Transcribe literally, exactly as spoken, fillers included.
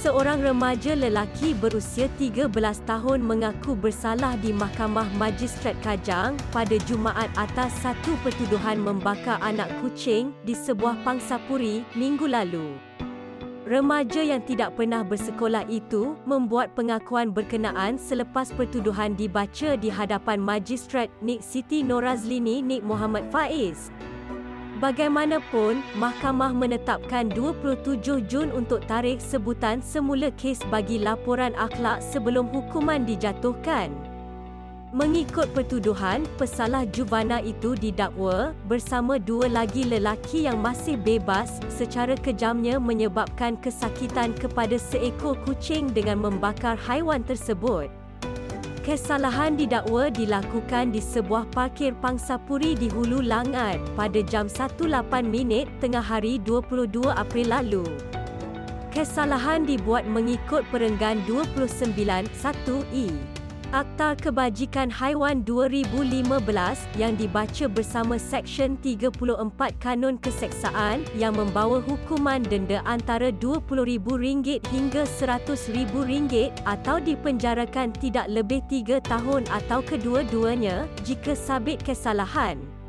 Seorang remaja lelaki berusia tiga belas tahun mengaku bersalah di Mahkamah Magistrat Kajang pada Jumaat atas satu pertuduhan membakar anak kucing di sebuah pangsapuri minggu lalu. Remaja yang tidak pernah bersekolah itu membuat pengakuan berkenaan selepas pertuduhan dibaca di hadapan Magistrat Nik Siti Norazlini Nik Muhammad Faiz. Bagaimanapun, mahkamah menetapkan dua puluh tujuh Jun untuk tarikh sebutan semula kes bagi laporan akhlak sebelum hukuman dijatuhkan. Mengikut pertuduhan, pesalah juvana itu didakwa bersama dua lagi lelaki yang masih bebas secara kejamnya menyebabkan kesakitan kepada seekor kucing dengan membakar haiwan tersebut. Kesalahan didakwa dilakukan di sebuah parkir pangsapuri di Hulu Langat pada jam satu lapan minit tengah hari dua puluh dua April lalu. Kesalahan dibuat mengikut Perenggan dua puluh sembilan satu E Akta Kebajikan Haiwan dua ribu lima belas yang dibaca bersama Seksyen tiga puluh empat Kanun Keseksaan yang membawa hukuman denda antara dua puluh ribu ringgit hingga seratus ribu ringgit atau dipenjarakan tidak lebih tiga tahun atau kedua-duanya jika sabit kesalahan.